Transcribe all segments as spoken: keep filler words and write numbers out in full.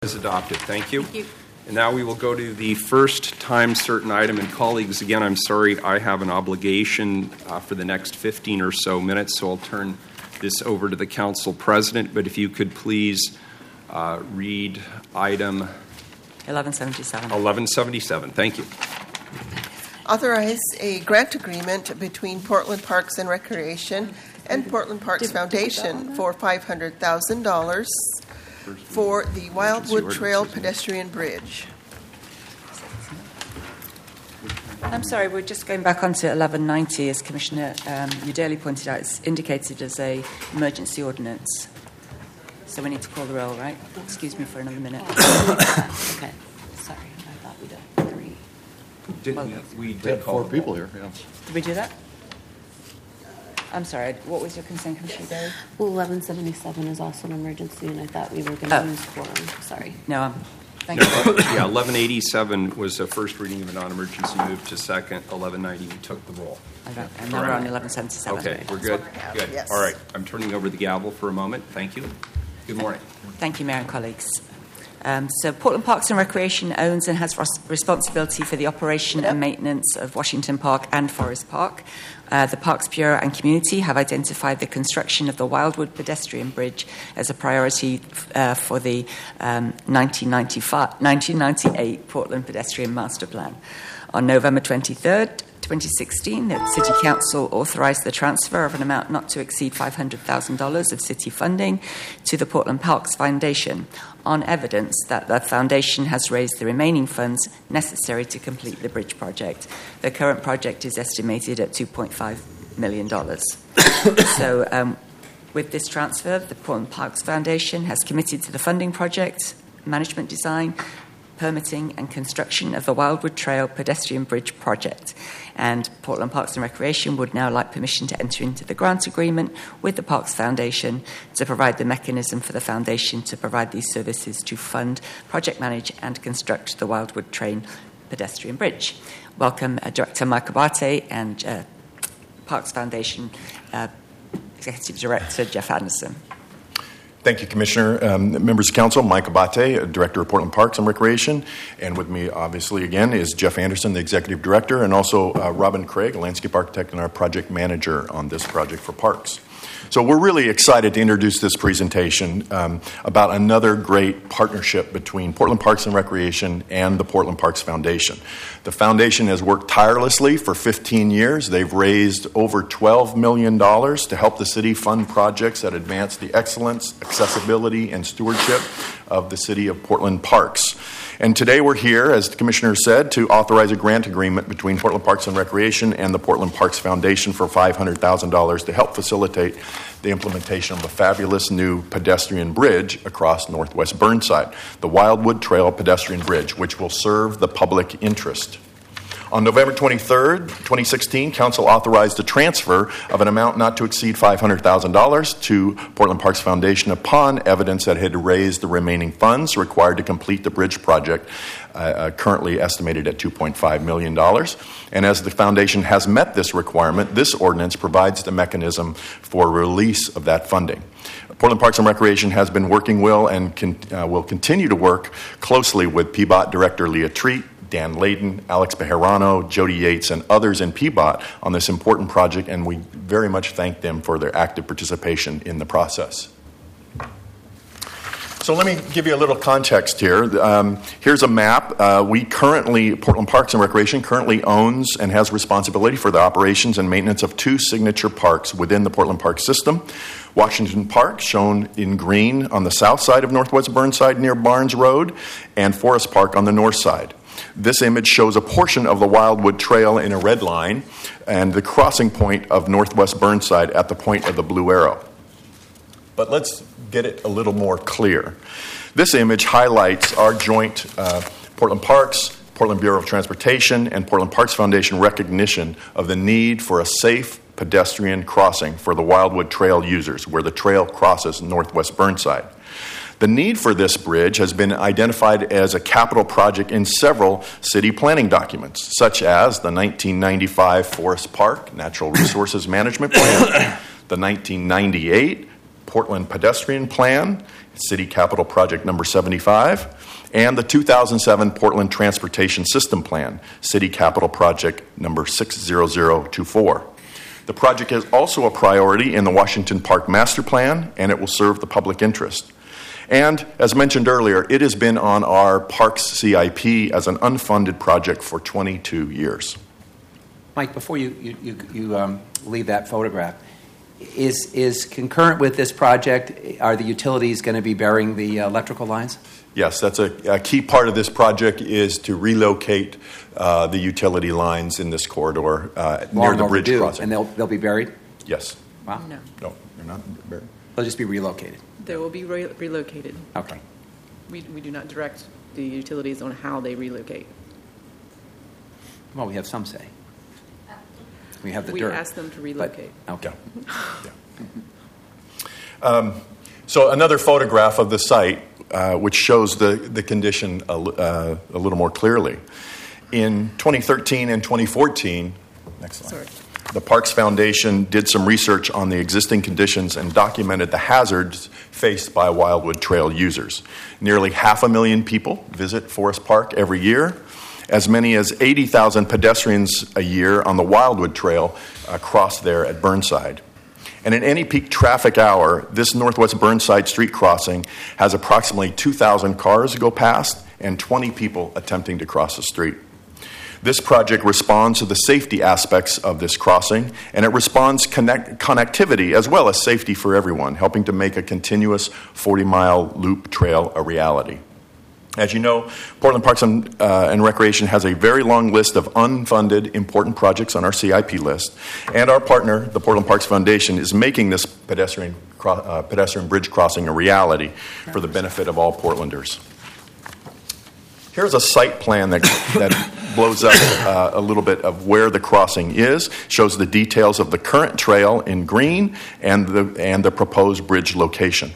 Is adopted. Thank you. Thank you. And now we will go to the first time certain item. And colleagues, again, I'm sorry, I have an obligation uh, for the next fifteen or so minutes, so I'll turn this over to the council president. But if you could please uh, read item eleven seventy-seven. eleven seventy-seven. Thank you. Authorize a grant agreement between Portland Parks and Recreation and Portland Parks Foundation for five hundred thousand dollars for the Wildwood Trail pedestrian bridge. I'm sorry, we're just going back onto eleven ninety, as Commissioner um, Udaley pointed out. It's indicated as a emergency ordinance. So we need to call the roll, right? Excuse me for another minute. Okay. Sorry, I thought we'd done three. Did, Well, we We did had call four people here, yeah. Did we do that? I'm sorry, what was your concern, Commissioner Udaley? Well, eleven seventy-seven is also an emergency, and I thought we were going Oh. to use quorum. Sorry. No, um, thank you. Yeah, eleven eighty-seven was a first reading of a non-emergency, moved to second. eleven ninety, we took the roll. And now we're on eleven seventy-seven. Okay, we're good. Good. Yes. All right, I'm turning over the gavel for a moment. Thank you. Good morning. Thank you, Mayor and colleagues. Um, so Portland Parks and Recreation owns and has res- responsibility for the operation and maintenance of Washington Park and Forest Park. Uh, the Parks Bureau and community have identified the construction of the Wildwood pedestrian bridge as a priority uh, for the um, nineteen ninety-eight Portland Pedestrian Master Plan. On November twenty-third, twenty sixteen, the City Council authorised the transfer of an amount not to exceed five hundred thousand dollars of city funding to the Portland Parks Foundation on evidence that the foundation has raised the remaining funds necessary to complete the bridge project. The current project is estimated at two point five million dollars. So um, with this transfer, the Portland Parks Foundation has committed to the funding project, management design, permitting and construction of the Wildwood Trail pedestrian bridge project. And Portland Parks and Recreation would now like permission to enter into the grant agreement with the Parks Foundation to provide the mechanism for the foundation to provide these services to fund, project manage and construct the Wildwood Trail pedestrian bridge. Welcome uh, Director Mike Abate and uh, Parks Foundation uh, Executive Director Jeff Anderson. Thank you, Commissioner. Um, members of Council, Mike Abate, Director of Portland Parks and Recreation. And with me, obviously, again, is Jeff Anderson, the Executive Director, and also uh, Robin Craig, a landscape architect and our project manager on this project for parks. So we're really excited to introduce this presentation um, about another great partnership between Portland Parks and Recreation and the Portland Parks Foundation. The foundation has worked tirelessly for fifteen years. They've raised over twelve million dollars to help the city fund projects that advance the excellence, accessibility, and stewardship of the city of Portland Parks. And today we're here, as the Commissioner said, to authorize a grant agreement between Portland Parks and Recreation and the Portland Parks Foundation for five hundred thousand dollars to help facilitate the implementation of a fabulous new pedestrian bridge across Northwest Burnside, the Wildwood Trail pedestrian bridge, which will serve the public interest. On November twenty-third, twenty sixteen, Council authorized the transfer of an amount not to exceed five hundred thousand dollars to Portland Parks Foundation upon evidence that it had raised the remaining funds required to complete the bridge project, uh, uh, currently estimated at two point five million dollars. And as the Foundation has met this requirement, this ordinance provides the mechanism for release of that funding. Portland Parks and Recreation has been working well and can, uh, will continue to work closely with P B O T Director Leah Treat, Dan Layden, Alex Bejarano, Jody Yates, and others in P B O T on this important project, and we very much thank them for their active participation in the process. So let me give you a little context here. Um, here's a map. Uh, we currently, Portland Parks and Recreation currently owns and has responsibility for the operations and maintenance of two signature parks within the Portland Park system. Washington Park, shown in green on the south side of Northwest Burnside near Barnes Road, and Forest Park on the north side. This image shows a portion of the Wildwood Trail in a red line and the crossing point of Northwest Burnside at the point of the blue arrow. But let's get it a little more clear. This image highlights our joint uh, Portland Parks, Portland Bureau of Transportation, and Portland Parks Foundation recognition of the need for a safe pedestrian crossing for the Wildwood Trail users, where the trail crosses Northwest Burnside. The need for this bridge has been identified as a capital project in several city planning documents, such as the nineteen ninety-five Forest Park Natural Resources Management Plan, the nineteen ninety-eight Portland Pedestrian Plan, City Capital Project Number seventy-five, and the two thousand seven Portland Transportation System Plan, City Capital Project Number six zero zero two four. The project is also a priority in the Washington Park Master Plan, and it will serve the public interest. And, as mentioned earlier, it has been on our Parks C I P as an unfunded project for twenty-two years. Mike, before you, you, you, you um, leave that photograph, is, is concurrent with this project, are the utilities going to be burying the uh, electrical lines? Yes, that's a, a key part of this project is to relocate uh, the utility lines in this corridor uh, near the bridge crossing. And they'll, they'll be buried? Yes. Wow. No. No, they're not buried. They'll just be relocated? They will be re- relocated. Okay. We, we do not direct the utilities on how they relocate. Uh, Well, we have some say. We have the We dirt. ask them to relocate. But, okay. Yeah. Yeah. Um, so another photograph of the site, uh, which shows the, the condition a, uh, a little more clearly. In twenty thirteen and twenty fourteen, next slide. Sorry. The Parks Foundation did some research on the existing conditions and documented the hazards faced by Wildwood Trail users. Nearly half a million people visit Forest Park every year. As many as eighty thousand pedestrians a year on the Wildwood Trail uh, cross there at Burnside. And in any peak traffic hour, this Northwest Burnside street crossing has approximately two thousand cars go past and twenty people attempting to cross the street. This project responds to the safety aspects of this crossing, and it responds connect, connectivity as well as safety for everyone, helping to make a continuous forty-mile loop trail a reality. As you know, Portland Parks and, uh, and Recreation has a very long list of unfunded important projects on our C I P list, and our partner, the Portland Parks Foundation, is making this pedestrian, cro- uh, pedestrian bridge crossing a reality for the benefit of all Portlanders. Here's a site plan that, that blows up uh, a little bit of where the crossing is, shows the details of the current trail in green and the, and the proposed bridge location.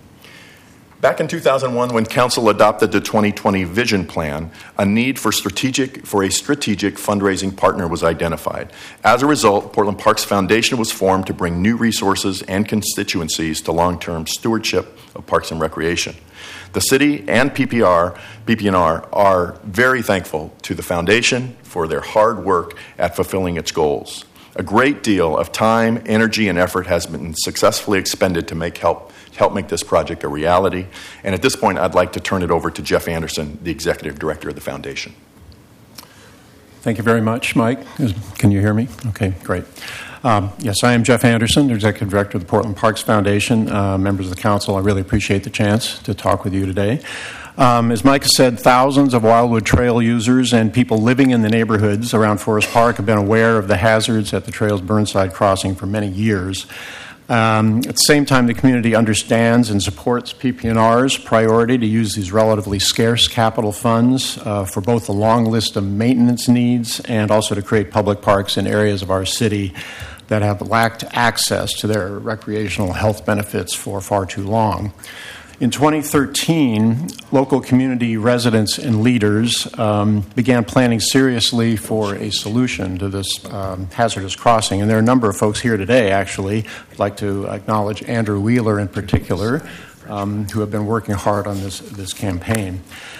Back in two thousand one, when Council adopted the twenty twenty Vision Plan, a need for strategic for a strategic fundraising partner was identified. As a result, Portland Parks Foundation was formed to bring new resources and constituencies to long-term stewardship of parks and recreation. The city and P P R, P P N R are very thankful to the foundation for their hard work at fulfilling its goals. A great deal of time, energy, and effort has been successfully expended to make help help make this project a reality. And at this point, I'd like to turn it over to Jeff Anderson, the Executive Director of the Foundation. Thank you very much, Mike. Can you hear me? Okay, great. Um, yes, I am Jeff Anderson, Executive Director of the Portland Parks Foundation. Uh, members of the Council, I really appreciate the chance to talk with you today. Um, as Mike has said, thousands of Wildwood Trail users and people living in the neighborhoods around Forest Park have been aware of the hazards at the trail's Burnside crossing for many years. Um, at the same time, the community understands and supports P P N R's priority to use these relatively scarce capital funds uh, for both the long list of maintenance needs and also to create public parks in areas of our city that have lacked access to their recreational health benefits for far too long. In twenty thirteen, local community residents and leaders um, began planning seriously for a solution to this um, hazardous crossing. And there are a number of folks here today, actually. I'd like to acknowledge Andrew Wheeler in particular, um, who have been working hard on this, this campaign.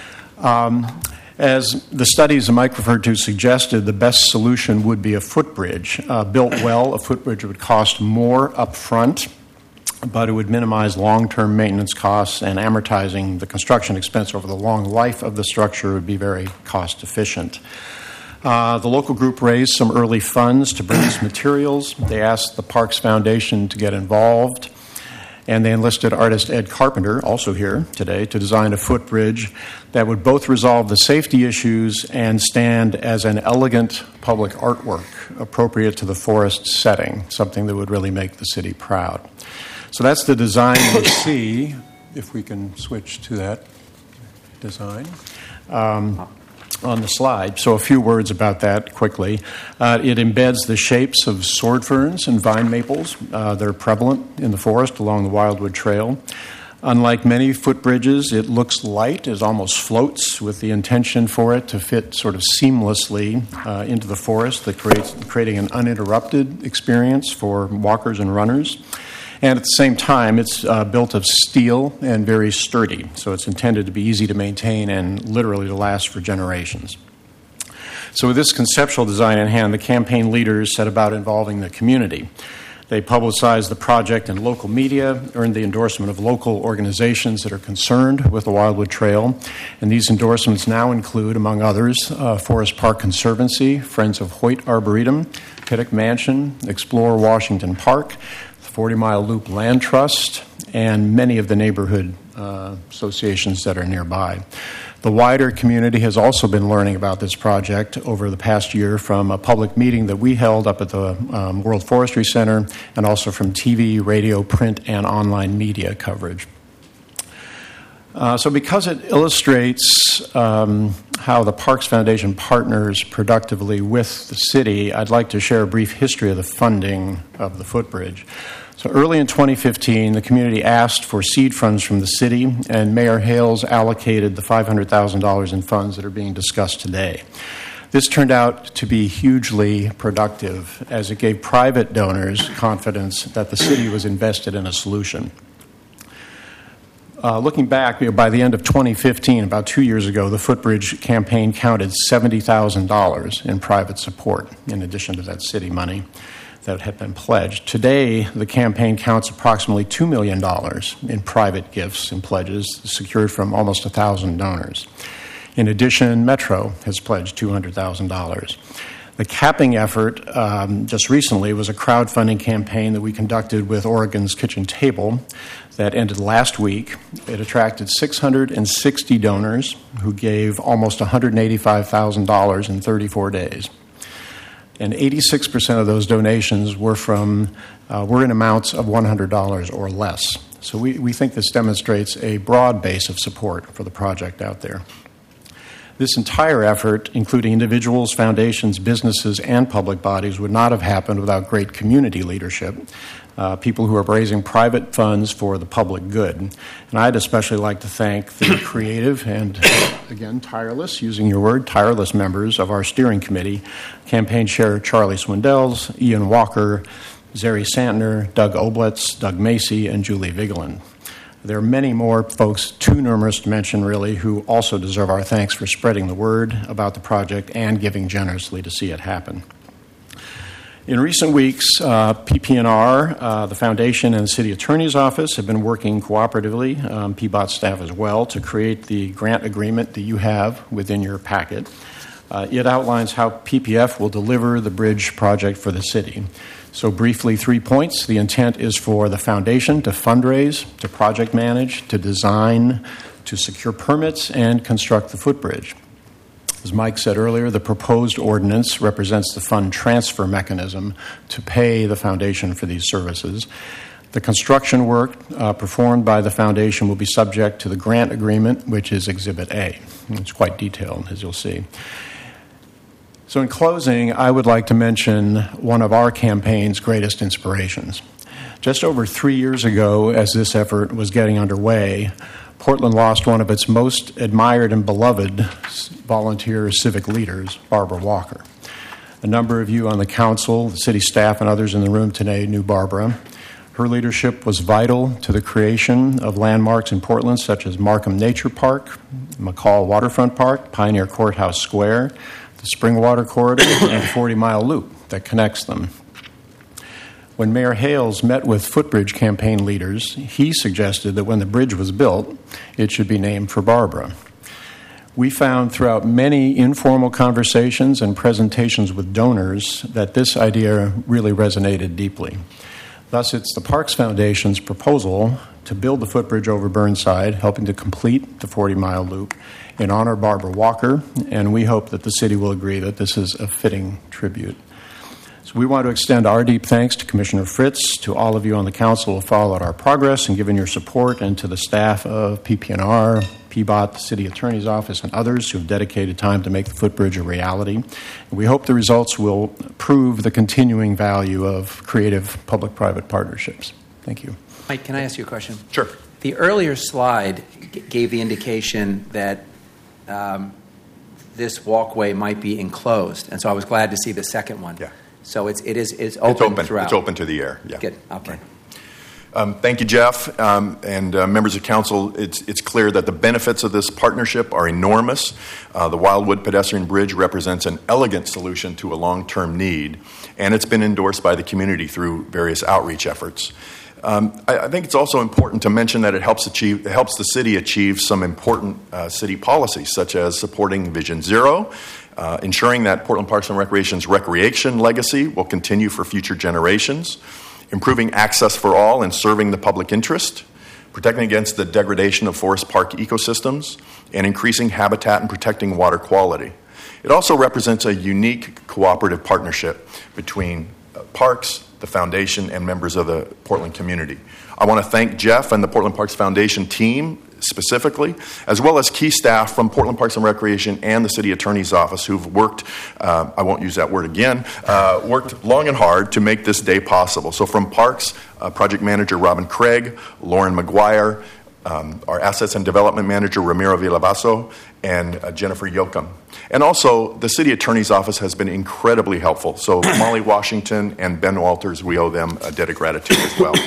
Um, As the studies that Mike referred to suggested, the best solution would be a footbridge. Uh, built well, a footbridge would cost more up front, but it would minimize long-term maintenance costs, and amortizing the construction expense over the long life of the structure would be very cost-efficient. Uh, the local group raised some early funds to produce materials. They asked the Parks Foundation to get involved, and they enlisted artist Ed Carpenter, also here today, to design a footbridge that would both resolve the safety issues and stand as an elegant public artwork appropriate to the forest setting, something that would really make the city proud. So that's the design you see, if we can switch to that design, um, on the slide. So a few words about that quickly. Uh, it embeds the shapes of sword ferns and vine maples uh, that are prevalent in the forest along the Wildwood Trail. Unlike many footbridges, it looks light, it almost floats, with the intention for it to fit sort of seamlessly uh, into the forest, that creates creating an uninterrupted experience for walkers and runners. And at the same time, it's uh, built of steel and very sturdy, so it's intended to be easy to maintain and literally to last for generations. So with this conceptual design in hand, the campaign leaders set about involving the community. They publicized the project in local media, earned the endorsement of local organizations that are concerned with the Wildwood Trail, and these endorsements now include, among others, uh, Forest Park Conservancy, Friends of Hoyt Arboretum, Pittock Mansion, Explore Washington Park, the forty Mile Loop Land Trust, and many of the neighborhood uh, associations that are nearby. The wider community has also been learning about this project over the past year from a public meeting that we held up at the um, World Forestry Center and also from T V, radio, print, and online media coverage. Uh, so because it illustrates um, how the Parks Foundation partners productively with the city, I'd like to share a brief history of the funding of the footbridge. So early in twenty fifteen, the community asked for seed funds from the city, and Mayor Hales allocated the five hundred thousand dollars in funds that are being discussed today. This turned out to be hugely productive, as it gave private donors confidence that the city was invested in a solution. Uh, looking back, you know, by the end of twenty fifteen, about two years ago, the footbridge campaign counted seventy thousand dollars in private support, in addition to that city money that had been pledged. Today, the campaign counts approximately two million dollars in private gifts and pledges secured from almost one thousand donors. In addition, Metro has pledged two hundred thousand dollars. The capping effort um, just recently was a crowdfunding campaign that we conducted with Oregon's Kitchen Table that ended last week. It attracted six hundred sixty donors who gave almost one hundred eighty-five thousand dollars in thirty-four days. And eighty-six percent of those donations were from uh, were in amounts of one hundred dollars or less. So we, we think this demonstrates a broad base of support for the project out there. This entire effort, including individuals, foundations, businesses, and public bodies, would not have happened without great community leadership, uh, people who are raising private funds for the public good. And I'd especially like to thank the creative and, again, tireless, using your word, tireless members of our steering committee, Campaign Chair Charlie Swindells, Ian Walker, Zeri Santner, Doug Oblitz, Doug Macy, and Julie Vigeland. There are many more folks, too numerous to mention really, who also deserve our thanks for spreading the word about the project and giving generously to see it happen. In recent weeks, uh, P P N R, uh, the Foundation, and the City Attorney's Office have been working cooperatively, um, P B O T staff as well, to create the grant agreement that you have within your packet. Uh, it outlines how P P F will deliver the bridge project for the city. So briefly, three points. The intent is for the foundation to fundraise, to project manage, to design, to secure permits, and construct the footbridge. As Mike said earlier, the proposed ordinance represents the fund transfer mechanism to pay the foundation for these services. The construction work uh, performed by the foundation will be subject to the grant agreement, which is Exhibit A. It's quite detailed, as you'll see. So in closing, I would like to mention one of our campaign's greatest inspirations. Just over three years ago, as this effort was getting underway, Portland lost one of its most admired and beloved volunteer civic leaders, Barbara Walker. A number of you on the council, the city staff, and others in the room today knew Barbara. Her leadership was vital to the creation of landmarks in Portland such as Markham Nature Park, McCall Waterfront Park, Pioneer Courthouse Square, the Springwater Corridor, and the forty Mile Loop that connects them. When Mayor Hales met with footbridge campaign leaders, he suggested that when the bridge was built, it should be named for Barbara. We found throughout many informal conversations and presentations with donors that this idea really resonated deeply. Thus, it's the Parks Foundation's proposal to build the footbridge over Burnside, helping to complete the forty Mile Loop, in honor of Barbara Walker, and we hope that the city will agree that this is a fitting tribute. So we want to extend our deep thanks to Commissioner Fritz, to all of you on the council who followed our progress and given your support, and to the staff of P P N R, P B O T, the City Attorney's Office, and others who have dedicated time to make the footbridge a reality. And we hope the results will prove the continuing value of creative public-private partnerships. Thank you. Mike, can I ask you a question? Sure. The earlier slide g- gave the indication that um, this walkway might be enclosed, and so I was glad to see the second one. Yeah. So it's it is it's open, It's open. throughout. It's open to the air. Yeah. Good. Okay. Right. Um, thank you, Jeff, um, and uh, members of council. It's, it's clear that the benefits of this partnership are enormous. Uh, the Wildwood Pedestrian Bridge represents an elegant solution to a long-term need, and it's been endorsed by the community through various outreach efforts. Um, I, I think it's also important to mention that it helps achieve it helps the city achieve some important uh, city policies, such as supporting Vision Zero, uh, ensuring that Portland Parks and Recreation's recreation legacy will continue for future generations, improving access for all and serving the public interest, protecting against the degradation of forest park ecosystems, and increasing habitat and protecting water quality. It also represents a unique cooperative partnership between uh, parks, the foundation, and members of the Portland community. I want to thank Jeff and the Portland Parks Foundation team specifically, as well as key staff from Portland Parks and Recreation and the City Attorney's Office who've worked, uh, I won't use that word again, uh, worked long and hard to make this day possible. So from Parks, uh, Project Manager Robin Craig, Lauren McGuire, um, our Assets and Development Manager Ramiro Villabaso, and uh, Jennifer Yoakum. And also, the City Attorney's Office has been incredibly helpful. So Molly Washington and Ben Walters, we owe them a debt of gratitude as well.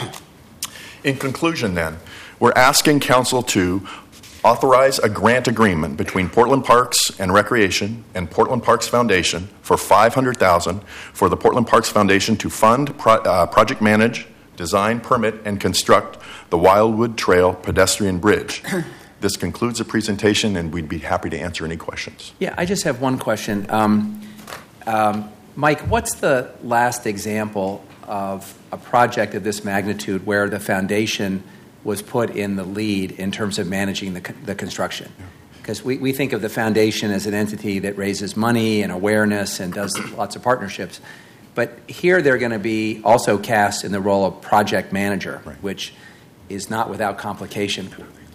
In conclusion, then, we're asking Council to authorize a grant agreement between Portland Parks and Recreation and Portland Parks Foundation for five hundred thousand dollars for the Portland Parks Foundation to fund, pro- uh, project manage, design, permit, and construct the Wildwood Trail pedestrian bridge. This concludes the presentation, and we'd be happy to answer any questions. Yeah, I just have one question. Um, um, Mike, what's the last example of a project of this magnitude where the foundation was put in the lead in terms of managing the, the construction? Because we, we think of the foundation as an entity that raises money and awareness and does lots of partnerships. But here they're going to be also cast in the role of project manager, right, which is not without complication.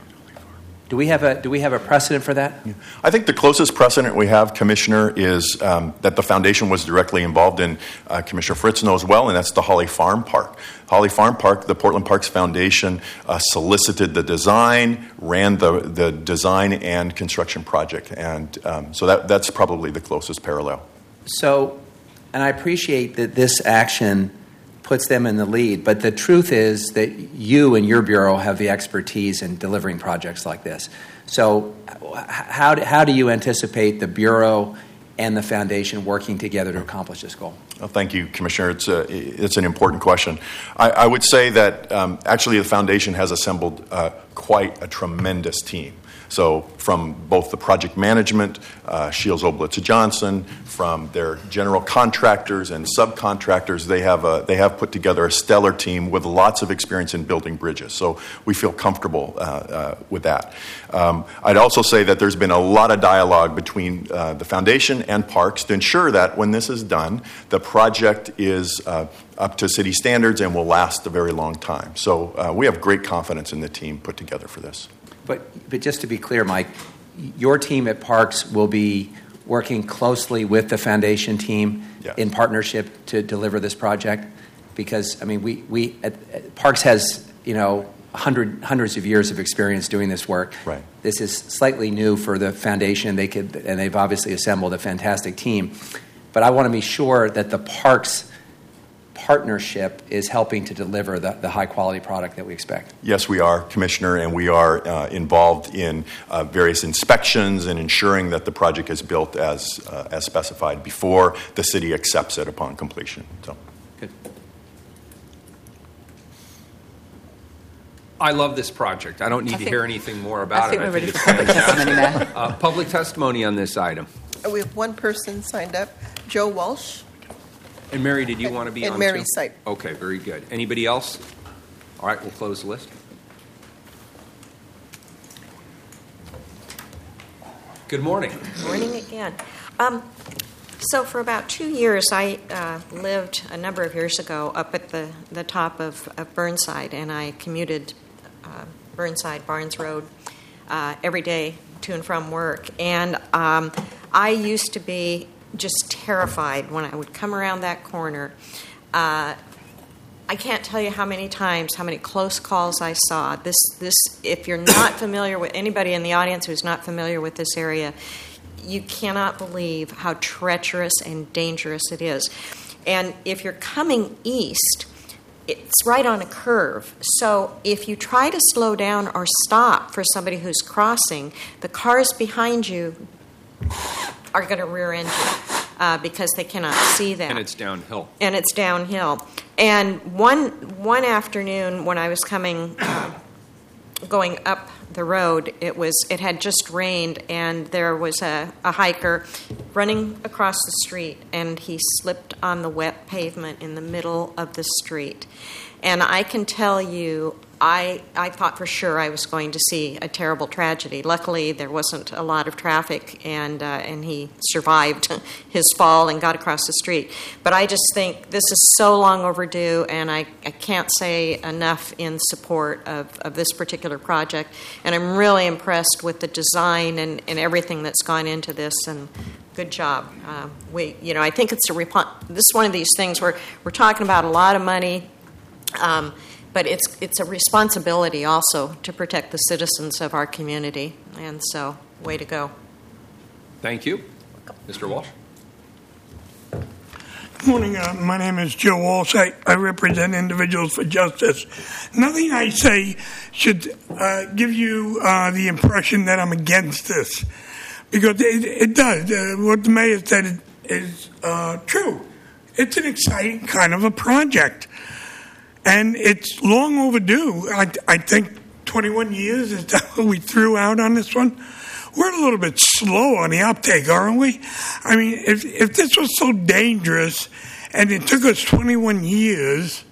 Do we have a do we have a precedent for that? Yeah. I think the closest precedent we have, Commissioner, is um, that the foundation was directly involved in. Uh, Commissioner Fritz knows well, and that's the Holly Farm Park. Holly Farm Park, the Portland Parks Foundation uh, solicited the design, ran the the design and construction project, and um, so that that's probably the closest parallel. So, and I appreciate that this action puts them in the lead, but the truth is that you and your bureau have the expertise in delivering projects like this. So how do, how do you anticipate the bureau and the foundation working together to accomplish this goal? Well, thank you, Commissioner. It's a, it's an important question. I, I would say that um, actually the foundation has assembled uh, quite a tremendous team. So from both the project management, uh, Shields Oblitz Johnson, from their general contractors and subcontractors, they have a, they have put together a stellar team with lots of experience in building bridges. So we feel comfortable uh, uh, with that. Um, I'd also say that there's been a lot of dialogue between uh, the foundation and Parks to ensure that when this is done, the project is uh, up to city standards and will last a very long time. So uh, we have great confidence in the team put together for this. But but just to be clear, Mike, your team at Parks will be working closely with the foundation team yeah. in partnership to deliver this project? Because, I mean, we, we at, at Parks has, you know, hundred, hundreds of years of experience doing this work. Right. This is slightly new for the foundation. They could, and they've obviously assembled a fantastic team. But I want to be sure that the Parks partnership is helping to deliver the, the high-quality product that we expect. Yes, we are, Commissioner, and we are uh, involved in uh, various inspections and ensuring that the project is built as uh, as specified before the city accepts it upon completion. So, good. I love this project. I don't need I to think, hear anything more about I think it. we're I ready think for public testimony now. uh, public testimony on this item. We have one person signed up, Joe Walsh. And Mary, did you want to be And on Mary's too? side. Okay, very good. Anybody else? All right, we'll close the list. Good morning. Morning again. Um, so for about two years, I uh, lived a number of years ago up at the, the top of, of Burnside, and I commuted uh, Burnside, Barnes Road, uh, every day to and from work. And um, I used to be just terrified when I would come around that corner. Uh, I can't tell you how many times, how many close calls I saw. This, this, if you're not familiar with anybody in the audience who's not familiar with this area, you cannot believe how treacherous and dangerous it is. And if you're coming east, it's right on a curve. So if you try to slow down or stop for somebody who's crossing, the cars behind you are going to rear end you uh, because they cannot see that. And it's downhill. And it's downhill. And one one afternoon when I was coming, uh, going up the road, it was it had just rained, and there was a, a hiker running across the street, and he slipped on the wet pavement in the middle of the street. And I can tell you, I I thought for sure I was going to see a terrible tragedy. Luckily, there wasn't a lot of traffic, and uh, and he survived his fall and got across the street. But I just think this is so long overdue, and I, I can't say enough in support of, of this particular project. And I'm really impressed with the design and, and everything that's gone into this, and good job. Uh, we, you know, I think it's a rep- this is one of these things where we're talking about a lot of money. Um, But it's it's a responsibility also to protect the citizens of our community. And so, way to go. Thank you. Mister Walsh? Good morning. Uh, my name is Joe Walsh. I, I represent Individuals for Justice. Nothing I say should uh, give you uh, the impression that I'm against this, because it, it does. Uh, what the mayor said is uh, true. It's an exciting kind of a project. And it's long overdue. I, I think twenty-one years is that what we threw out on this one. We're a little bit slow on the uptake, aren't we? I mean, if if this was so dangerous and it took us twenty-one years,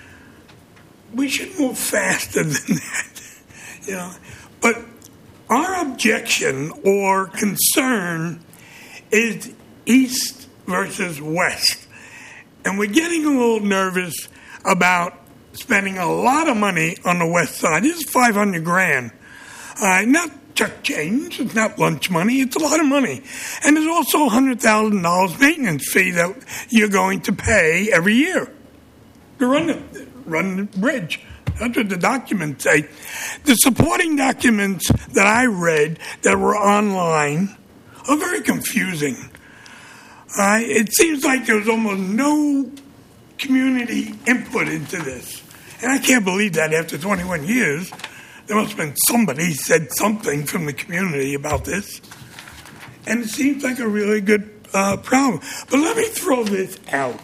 we should move faster than that. You know, but our objection or concern is east versus west, and we're getting a little nervous about spending a lot of money on the west side. This is five hundred grand. Uh, not chuck change. It's not lunch money. It's a lot of money. And there's also a one hundred thousand dollars maintenance fee that you're going to pay every year to run the, run the bridge. That's what the documents say. The supporting documents that I read that were online are very confusing. Uh, it seems like there was almost no community input into this. And I can't believe that after twenty-one years, there must have been somebody said something from the community about this. And it seems like a really good uh, problem. But let me throw this out.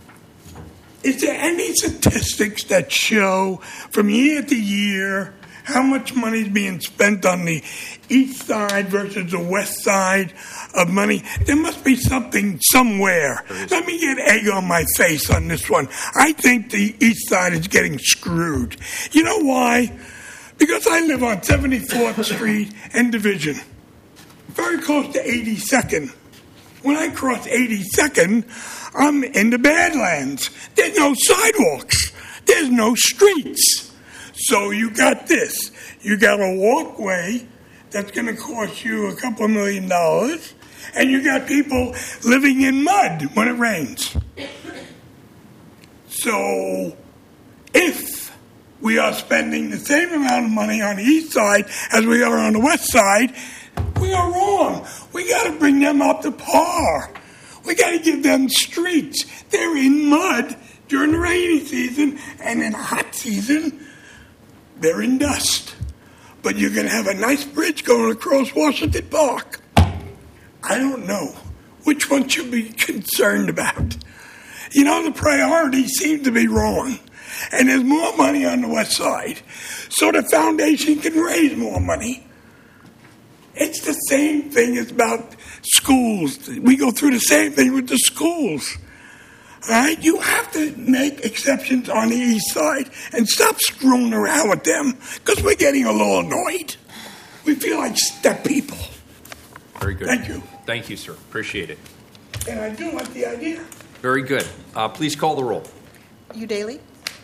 Is there any statistics that show from year to year how much money is being spent on the east side versus the west side of money? There must be something somewhere. Let me get egg on my face on this one. I think the east side is getting screwed. You know why? Because I live on seventy-fourth Street and Division, very close to eighty-second. When I cross eighty-second, I'm in the Badlands. There's no sidewalks. There's no streets. So you got this. You got a walkway that's going to cost you a couple of million dollars, and you got people living in mud when it rains. So if we are spending the same amount of money on the east side as we are on the west side, we are wrong. We got to bring them up to par. We got to give them streets. They're in mud during the rainy season, and in the hot season, they're in dust. But you're going to have a nice bridge going across Washington Park. I don't know which one should be concerned about. You know, the priorities seem to be wrong. And there's more money on the west side, so the foundation can raise more money. It's the same thing as about schools. We go through the same thing with the schools. All right? You have to make exceptions on the east side and stop screwing around with them, because we're getting a little annoyed. We feel like step people. Very good. Thank you. Thank you, sir. Appreciate it. And I do like the idea. Very good. Uh, please call the roll. You Daly?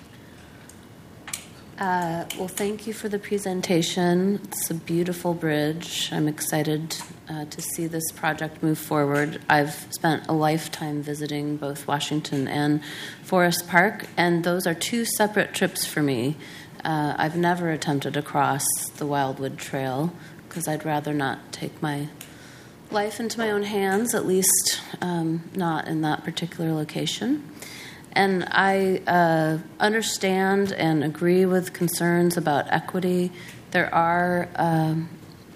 Uh, well, thank you for the presentation. It's a beautiful bridge. I'm excited uh, to see this project move forward. I've spent a lifetime visiting both Washington and Forest Park, and those are two separate trips for me. Uh, I've never attempted to cross the Wildwood Trail because I'd rather not take my life into my own hands, at least um, not in that particular location. And I uh, understand and agree with concerns about equity. There are um,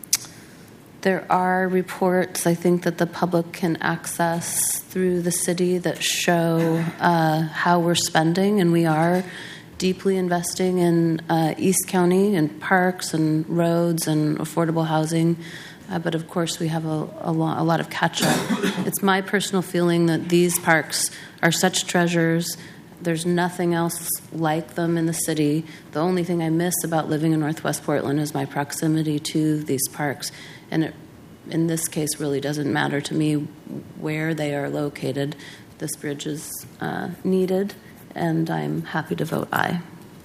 there are reports, I think, that the public can access through the city that show uh, how we're spending, and we are deeply investing in uh, East County and parks and roads and affordable housing. Uh, but of course, we have a, a, lo- a lot of catch-up. It's my personal feeling that these parks are such treasures. There's nothing else like them in the city. The only thing I miss about living in Northwest Portland is my proximity to these parks. And it, in this case, really doesn't matter to me where they are located. This bridge is uh, needed, and I'm happy to vote aye.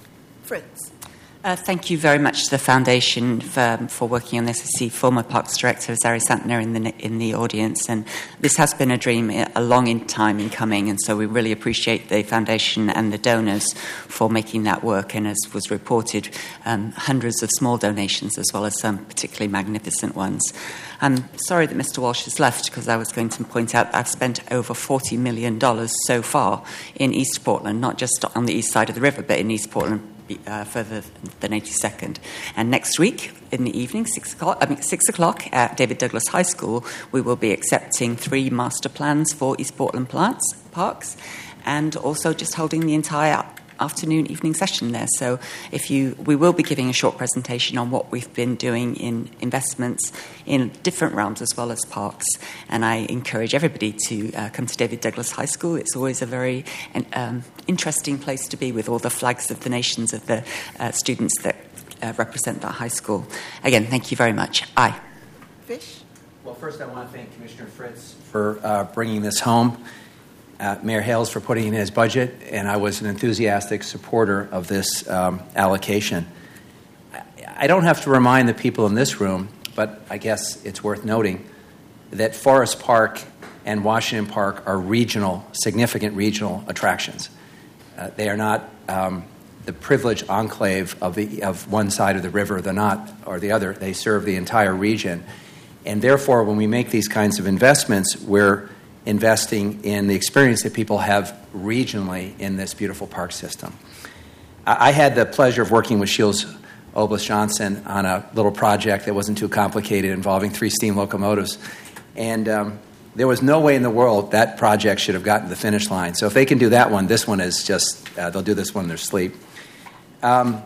Fritz. Uh, thank you very much to the Foundation for, for working on this. I see former Parks Director Zari Santner in the in the audience, and this has been a dream, a long in time in coming, and so we really appreciate the Foundation and the donors for making that work, and as was reported, um, hundreds of small donations as well as some particularly magnificent ones. I'm sorry that Mister Walsh has left, because I was going to point out that I've spent over forty million dollars so far in East Portland, not just on the east side of the river, but in East Portland, Uh, further than eighty-second. And next week in the evening, six o'clock, I mean six o'clock at David Douglas High School, we will be accepting three master plans for East Portland plants, parks, and also just holding the entire afternoon, evening session there. So if you, we will be giving a short presentation on what we've been doing in investments in different realms as well as parks. And I encourage everybody to uh, come to David Douglas High School. It's always a very um, interesting place to be, with all the flags of the nations of the uh, students that uh, represent that high school. Again, thank you very much. Aye. Fish? Well, first I want to thank Commissioner Fritz for uh, bringing this home. Uh, Mayor Hales for putting in his budget, and I was an enthusiastic supporter of this um, allocation. I, I don't have to remind the people in this room, but I guess it's worth noting that Forest Park and Washington Park are regional, significant regional attractions. Uh, they are not um, the privileged enclave of the of one side of the river. They're not, or the other. They serve the entire region, and therefore, when we make these kinds of investments, we're investing in the experience that people have regionally in this beautiful park system. I had the pleasure of working with Shields Obles Johnson on a little project that wasn't too complicated, involving three steam locomotives. And um, there was no way in the world that project should have gotten to the finish line. So if they can do that one, this one is just, uh, they'll do this one in their sleep. Um,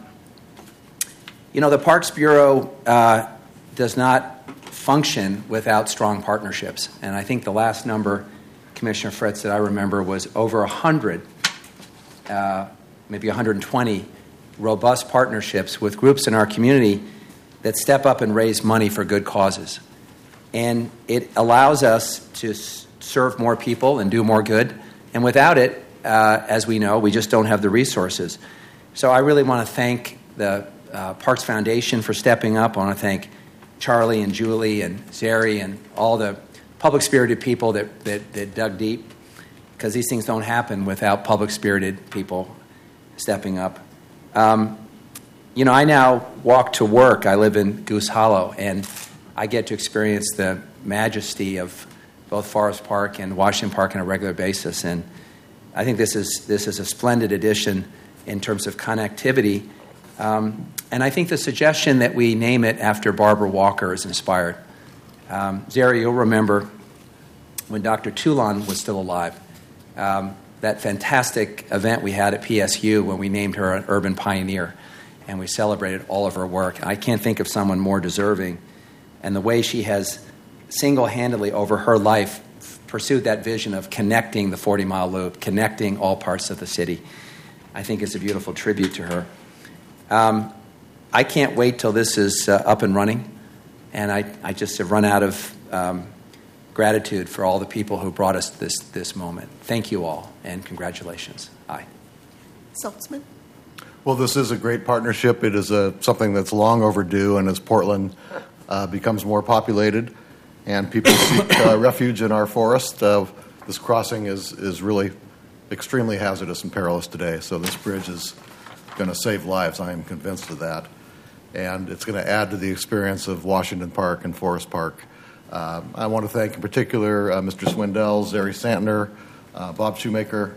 you know, the Parks Bureau uh, does not function without strong partnerships. And I think the last number, Commissioner Fritz, that I remember was over one hundred, uh, maybe one hundred twenty robust partnerships with groups in our community that step up and raise money for good causes. And it allows us to s- serve more people and do more good. And without it, uh, as we know, we just don't have the resources. So I really want to thank the uh, Parks Foundation for stepping up. I want to thank Charlie and Julie and Zari and all the public-spirited people that, that, that dug deep, because these things don't happen without public-spirited people stepping up. Um, you know, I now walk to work. I live in Goose Hollow, and I get to experience the majesty of both Forest Park and Washington Park on a regular basis. And I think this is this is a splendid addition in terms of connectivity. Um, and I think the suggestion that we name it after Barbara Walker is inspired. Um, Zari, you'll remember when Doctor Toulon was still alive, um, that fantastic event we had at P S U when we named her an urban pioneer, and we celebrated all of her work. I can't think of someone more deserving. And the way she has single-handedly over her life pursued that vision of connecting the forty-mile loop, connecting all parts of the city, I think is a beautiful tribute to her. Um, I can't wait till this is uh, up and running, and I, I just have run out of um, gratitude for all the people who brought us this this moment. Thank you all, and congratulations. Aye. Saltzman? Well, this is a great partnership. It is a, something that's long overdue, and as Portland uh, becomes more populated and people seek uh, refuge in our forest, uh, this crossing is, is really extremely hazardous and perilous today. So this bridge is going to save lives. I am convinced of that. And it's going to add to the experience of Washington Park and Forest Park. Uh, I want to thank in particular uh, Mister Swindell, Zari Santner, uh, Bob Shoemaker,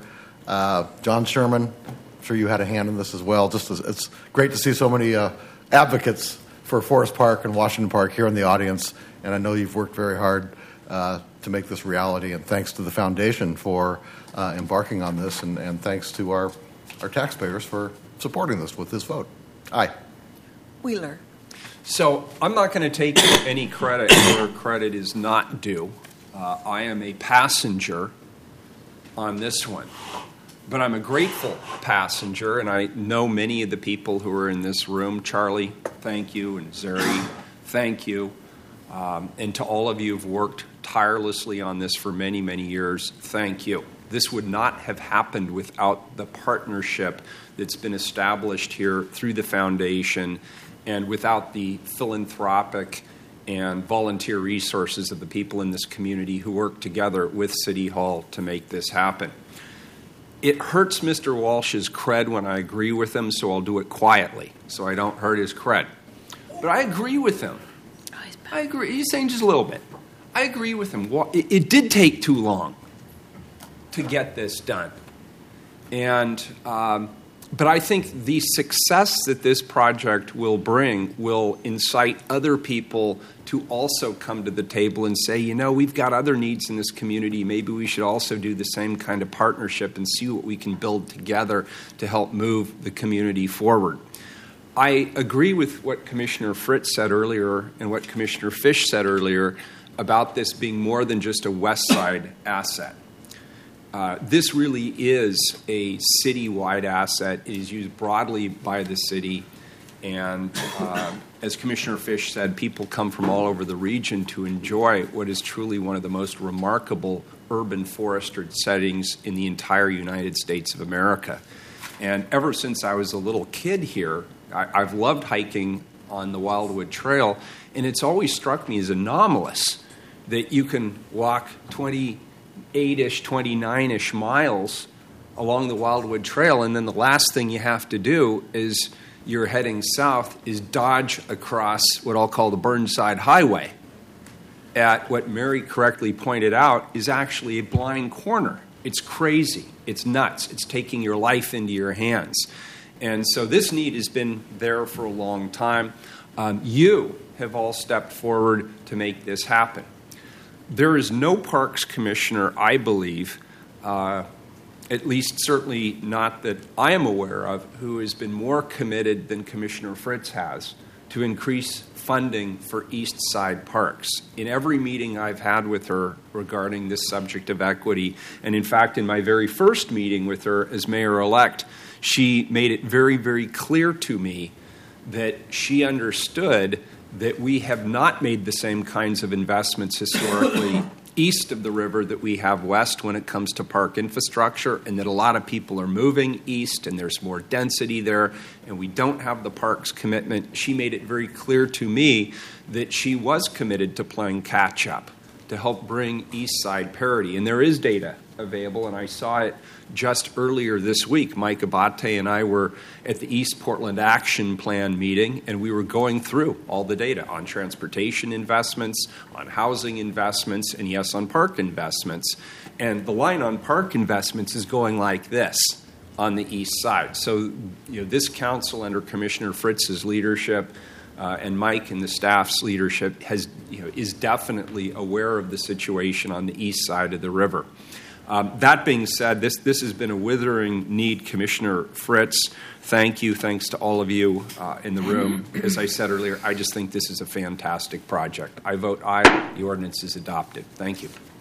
Uh, John Sherman, I'm sure you had a hand in this as well. Just as, it's great to see so many uh, advocates for Forest Park and Washington Park here in the audience, and I know you've worked very hard uh, to make this reality, and thanks to the foundation for uh, embarking on this, and, and thanks to our, our taxpayers for supporting this with this vote. Aye. Wheeler. So I'm not going to take any credit where credit is not due. Uh, I am a passenger on this one. But I'm a grateful passenger, and I know many of the people who are in this room. Charlie, thank you, and Zeri, thank you. Um, and to all of you who've worked tirelessly on this for many, many years, thank you. This would not have happened without the partnership that's been established here through the foundation and without the philanthropic and volunteer resources of the people in this community who work together with City Hall to make this happen. It hurts Mister Walsh's cred when I agree with him, so I'll do it quietly so I don't hurt his cred. But I agree with him. I agree. He's saying just a little bit. I agree with him. It, it did take too long to get this done. And um, but I think the success that this project will bring will incite other people to also come to the table and say, you know, we've got other needs in this community. Maybe we should also do the same kind of partnership and see what we can build together to help move the community forward. I agree with what Commissioner Fritz said earlier and what Commissioner Fish said earlier about this being more than just a West Side asset. Uh, this really is a citywide asset. It is used broadly by the city. And uh, as Commissioner Fish said, people come from all over the region to enjoy what is truly one of the most remarkable urban forested settings in the entire United States of America. And ever since I was a little kid here, I, I've loved hiking on the Wildwood Trail, and it's always struck me as anomalous that you can walk twenty-eight-ish, twenty-nine-ish miles along the Wildwood Trail, and then the last thing you have to do is you're heading south is dodge across what I'll call the Burnside Highway at what Mary correctly pointed out is actually a blind corner. It's crazy. It's nuts. It's taking your life into your hands. And so this need has been there for a long time. Um, you have all stepped forward to make this happen. There is no parks commissioner, I believe, uh, at least certainly not that I am aware of, who has been more committed than Commissioner Fritz has to increase funding for East Side parks. In every meeting I've had with her regarding this subject of equity, and in fact in my very first meeting with her as mayor-elect, she made it very, very clear to me that she understood that we have not made the same kinds of investments historically east of the river that we have west when it comes to park infrastructure, and that a lot of people are moving east and there's more density there, and we don't have the parks commitment. She made it very clear to me that she was committed to playing catch up to help bring east side parity, and there is data available, and I saw it just earlier this week. Mike Abate and I were at the East Portland Action Plan meeting, and we were going through all the data on transportation investments, on housing investments, and yes, on park investments. And the line on park investments is going like this on the east side. So, you know, this council under Commissioner Fritz's leadership uh, and Mike and the staff's leadership has, you know, is definitely aware of the situation on the east side of the river. Um, that being said, this this has been a withering need. Commissioner Fritz, thank you. Thanks to all of you uh, in the room. As I said earlier, I just think this is a fantastic project. I vote aye. The ordinance is adopted. Thank you.